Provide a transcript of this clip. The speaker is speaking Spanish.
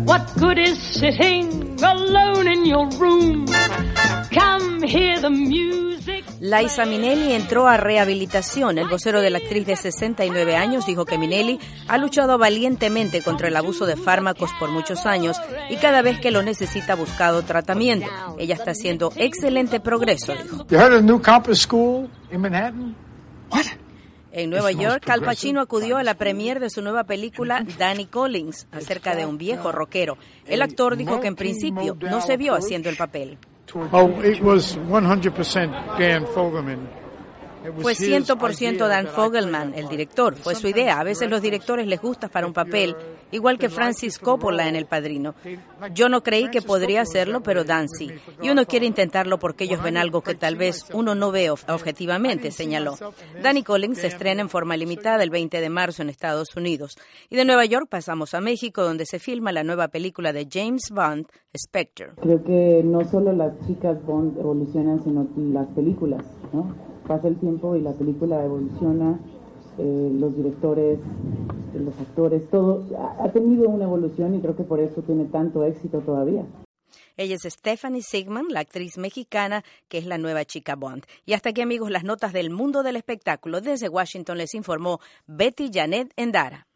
What good is sitting alone in your room? Come hear the music. Liza Minnelli entró a rehabilitación. El vocero de la actriz de 69 años dijo que Minnelli ha luchado valientemente contra el abuso de fármacos por muchos años y cada vez que lo necesita ha buscado tratamiento. Ella está haciendo excelente progreso, dijo. You heard of New Compass School in Manhattan? What? En Nueva York, Al Pacino acudió a la premiere de su nueva película Danny Collins, acerca de un viejo rockero. El actor dijo que en principio no se vio haciendo el papel. Oh, it was 100% Dan Fogelman. Fue 100% Dan Fogelman, el director. Fue su idea. A veces los directores les gusta para un papel, igual que Francis Coppola en El Padrino. Yo no creí que podría hacerlo, pero Dan sí. Y uno quiere intentarlo porque ellos ven algo que tal vez uno no ve objetivamente, señaló. Danny Collins se estrena en forma limitada el 20 de marzo en Estados Unidos. Y de Nueva York pasamos a México, donde se filma la nueva película de James Bond, Spectre. Creo que no solo las chicas Bond evolucionan, sino las películas, ¿no? Pasa el tiempo y la película evoluciona, los directores, los actores, todo ha tenido una evolución y creo que por eso tiene tanto éxito todavía. Ella es Stephanie Sigman, la actriz mexicana que es la nueva chica Bond. Y hasta aquí, amigos, las notas del mundo del espectáculo. Desde Washington les informó Betty Janet Endara.